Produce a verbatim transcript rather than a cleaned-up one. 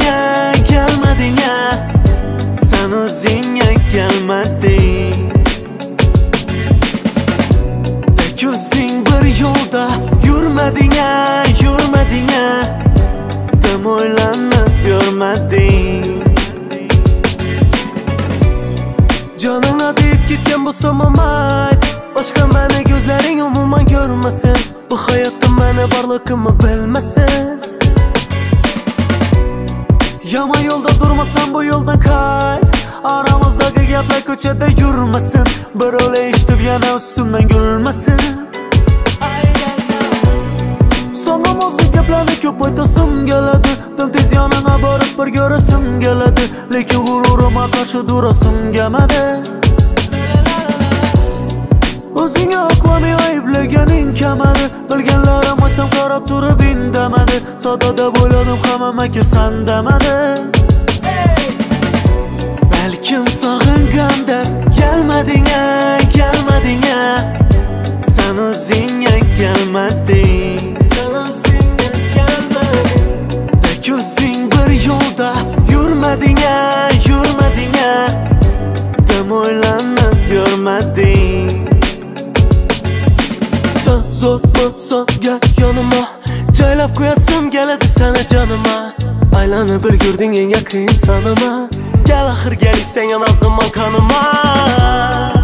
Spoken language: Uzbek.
Gelmading-a, gelmading-a, sen o'zingga kelmading. Ko'zing bir yo'lda yurmading-a, yurmading-a, dam o'ylanib yurmading. Joningni deb ketgan bo'lsam mayt, boshqa meni ko'zlaring umuman ko'rmasin. Bu hayotda meni borligimni bilmasin. Yomon yo'lda durmasam bu yo'ldan qayt. Aramizdagi gaplar ko'chada yurmasin. Bir o'la eshitib yana ustimdan gulmasin. So'nggi mo'zin gaplarni ko'p aytasim keladi. Dim tez yoningga borib bir ko'rasim keladi. Lekin g'ururima qarshi durasim kelmadi. O'zingga oqlamay ayblaganing kamadi. Bilganlarim o'zim qarab turib indamadi. Sodada bo'ladim hamma kirsan demadi. Balkim sog'inganda kelmading-a, kelmading-a, sen o'zingga kelmading. Sen o'zingga kelmading. Ko'zing bir yo'lda yurmading-a, yurmading-a, dam o'ylanib yurmading. Sen zo'r bo'lsanga yonima joylab qo'yasim keladi sana jonima. Aylanib ulgurding eng yaqin insonima. Gel axir gelsen yanazım kanıma.